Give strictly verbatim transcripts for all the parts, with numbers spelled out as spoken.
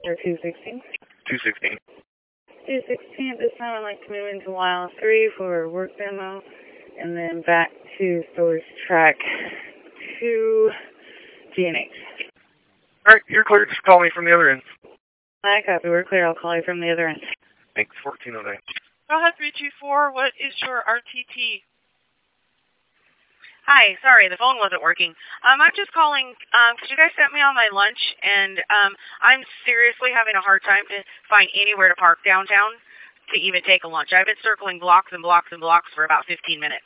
or two sixteen? two sixteen. two sixteen, at this time I'd like to move into aisle three for a work demo, and then back to storage track to G N H. Alright, you're clear. Just call me from the other end. I copy. We're clear. I'll call you from the other end. Thanks, fourteen oh nine. Go ahead, three two four. What is your R T T? Hi, sorry, the phone wasn't working. Um, I'm just calling because you guys sent me on my lunch, and um, I'm seriously having a hard time to find anywhere to park downtown to even take a lunch. I've been circling blocks and blocks and blocks for about fifteen minutes.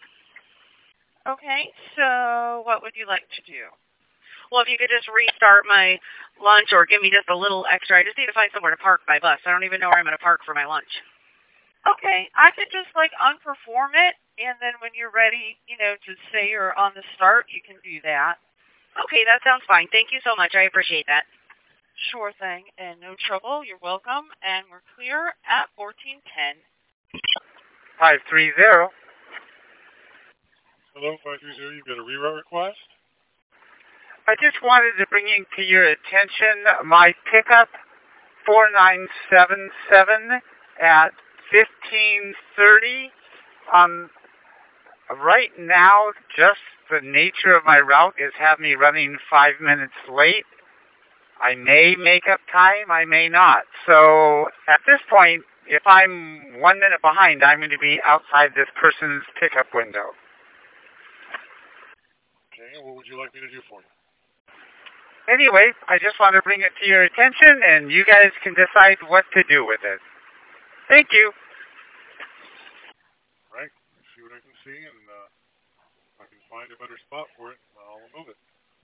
Okay, so what would you like to do? Well, if you could just restart my lunch or give me just a little extra. I just need to find somewhere to park by bus. I don't even know where I'm going to park for my lunch. Okay, I could just like unperform it, and then when you're ready, you know, to say you're on the start, you can do that. Okay, that sounds fine. Thank you so much. I appreciate that. Sure thing, and no trouble. You're welcome, and we're clear at fourteen ten. five three zero. Hello, five three zero. You've got a reroute request? I just wanted to bring to your attention my pickup four nine seven seven at fifteen thirty. Um, right now, just the nature of my route is have me running five minutes late. I may make up time, I may not. So at this point, if I'm one minute behind, I'm going to be outside this person's pickup window. Okay, what would you like me to do for you? Anyway, I just want to bring it to your attention, and you guys can decide what to do with it. Thank you. All right, let's see what I can see, and uh, if I can find a better spot for it, I'll move it.